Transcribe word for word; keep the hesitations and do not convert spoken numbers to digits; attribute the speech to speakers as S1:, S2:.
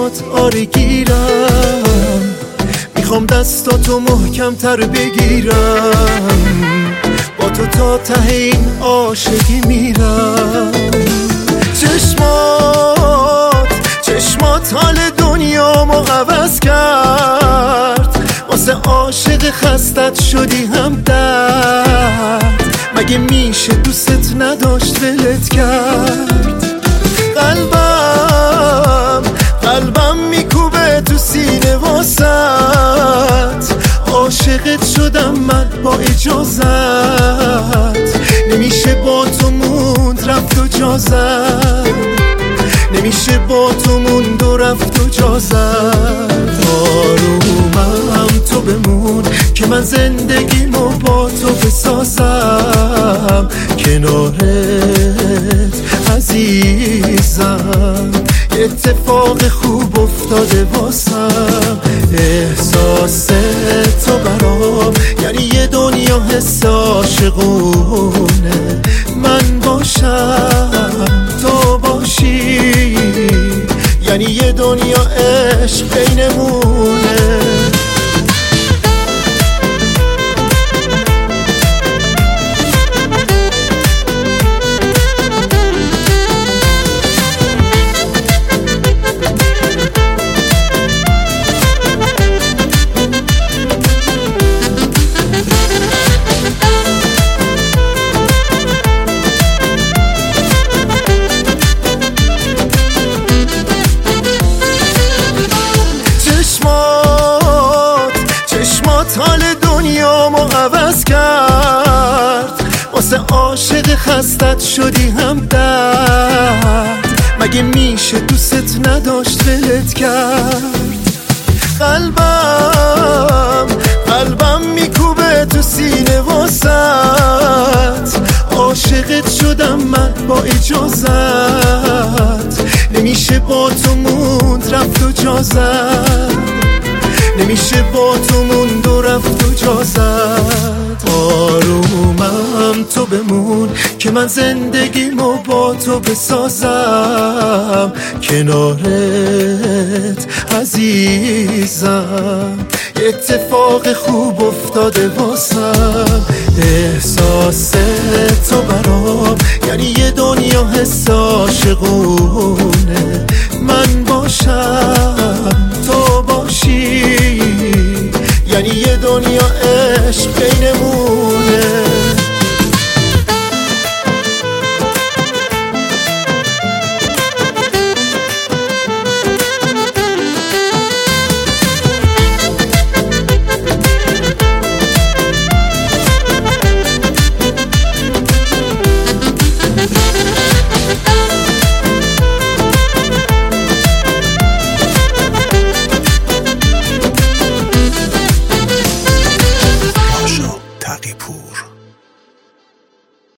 S1: چشمات آره گیرم، میخوام دستاتو محکم تر بگیرم، با تو تا ته این عاشقی میرم. چشمات چشمات حال دنیا ما عوض کرد، واسه عاشق خستت شدی هم درد، مگه میشه دوست نداشت ولت کرد؟ قلبم قلبم میکوبه تو سینه واسط، عاشقت شدم من با اجازت، نمیشه با تو موند رفت و جازت، نمیشه با تو موند و رفت و جازت. آرومم تو بمون که من زندگیمو با تو بسازم، کنارت عزیزم اتفاق خوب افتاده واسم. احساس تو برام یعنی یه دنیا حس عاشقونه، من باشم تو باشی یعنی یه دنیا عشق بینمونه. حال دنیا ما عوض کرد، واسه عاشق خستت شدی هم درد، مگه میشه دوست نداشت ولت کرد؟ قلبم قلبم میکوبه تو سینه واسط، عاشقت شدم من با اجازت، نمیشه با تو موند رفت و جازت، نمیشه با تو موند و رفت و جازت. آرومم تو بمون که من زندگیمو با تو بسازم، کنارت عزیزم اتفاق خوب افتاده واسم. احساس تو برام یعنی یه دنیا حس عاشقونه،